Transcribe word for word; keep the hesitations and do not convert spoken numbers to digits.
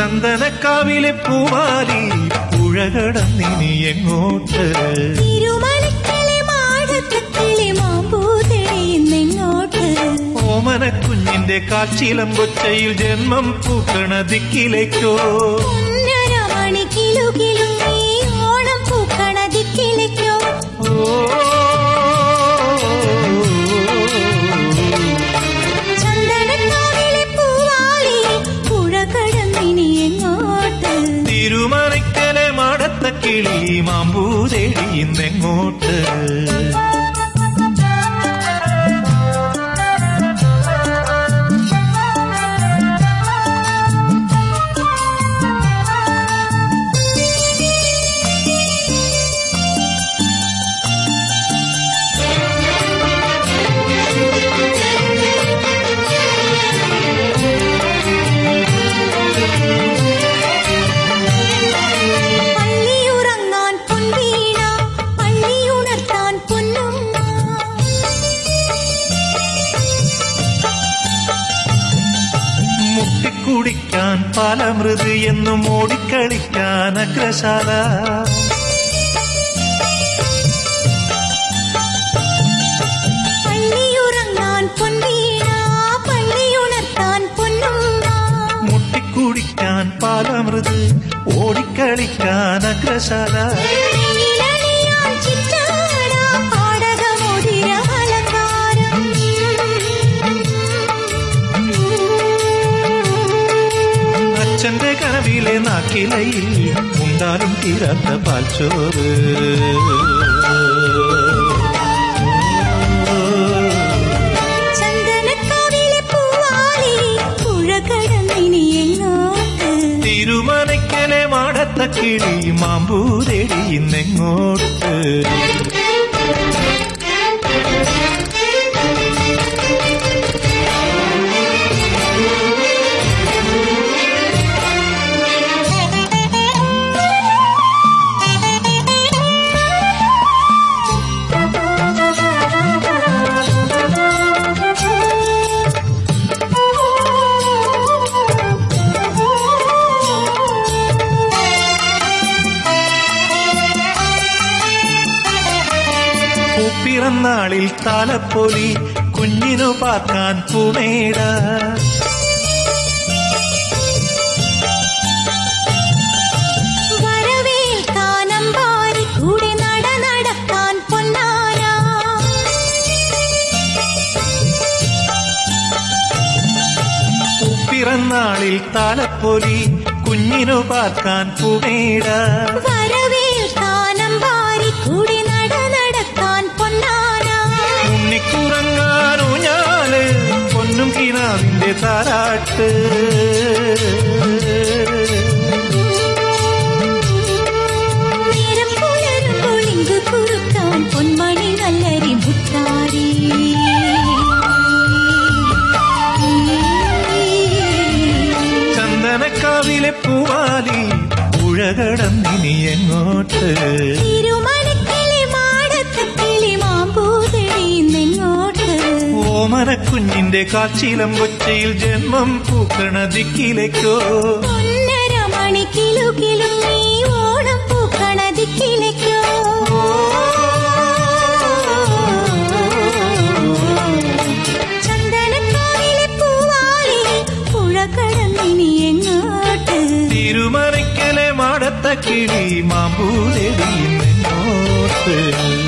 ചന്ദനക്കാവിലെ പൂവാലി പുഴ കടന്നിനി എങ്ങോട്ട്? തിരുമലക്കലെ മാടത്തക്കിളി മാമ്പൂതെളിയുന്നെങ്ങോട്ട്? ഓമനക്കുഞ്ഞിന്റെ കാച്ചിലമ്പൊച്ചയിൽ ജന്മം പൂക്കണ ദിക്കിലേക്കോ? ഒന്നരമണി കിലുകിലും നീ ഓണം പൂക്കണ ദിക്കിലേക്കോ? ചന്ദനക്കാവിലെ പൂവാലി പുഴ കടന്നിനി എങ്ങോട്ട്? തിരുമലക്കലെ മാടത്തക്കിളി മാമ്പൂതെളിയുന്നെങ്ങോട്ട്? കുടിക്കാൻ പാലമൃത് എന്നും ഓടിക്കളിക്കാൻ അഗ്രശാല. പള്ളിയുറങ്ങാൻ പൊൻവീണ പള്ളിയുണർത്താൻ പൊന്നുമ്മ. മുട്ടിക്കുടിക്കാൻ പാലമൃത് ഓടിക്കളിക്കാൻ അഗ്രശാല. അച്ഛന്റെ കനവിലെ നാക്കിലയിൽ ഉണ്ടാലും തീരാത്ത പാൽച്ചോറ്. ചന്ദനക്കാവിലെ പൂവാലി പുഴ കടന്നിനി എങ്ങോട്ട്? തിരുമലക്കലെ മാടത്തക്കിളി മാമ്പൂതെളിയുന്നെങ്ങോട്ട്? പിറന്നാളിൽ താലപ്പൊലി കുഞ്ഞിനു പാർക്കാൻ പൂമേട. വരവേൽക്കാനമ്പാരി കൂടെ നട നടക്കാൻ പൊന്നാര. പിറന്നാളിൽ താലപ്പൊലി കുഞ്ഞിനു പാർക്കാൻ പൂമേട. വരവേൽക്കാനമ്പാരി കൂടെ നട നടക്കാൻ പൊന്നാര. ഉണ്ണിക്കുറങ്ങാനു ഞാല് പൊന്നും കിനാവിന്റെ താരാട്ട്. നേരം പുലരുമ്പോൾ ഇങ്ക് കുറുക്കാൻ പൊന്മണി നല്ലരി മുത്താരി. ചന്ദനക്കാവിലെ പൂവാലി പുഴ കടന്നിനി എങ്ങോട്ട്? തിരുമലക്കലെ മാടത്തക്കിളി മാമ്പൂതെളിയുന്നെങ്ങോട്ട്? ഓമനക്കുഞ്ഞിന്റെ കാച്ചിലമ്പൊച്ചയിൽ ജന്മം പൂക്കണ ദിക്കിലേക്കോ? ഒന്നരമണി കിലുകിലും നീ ഓണം പൂക്കണ ദിക്കിലേക്കോ? ചന്ദനക്കാവിലെ പൂവാലി പുഴ കടന്നിനി എങ്ങോട്ട്? തിരുമലക്കലെ മാടത്തക്കിളി മാമ്പൂതെളിയുന്നെങ്ങോട്ട്?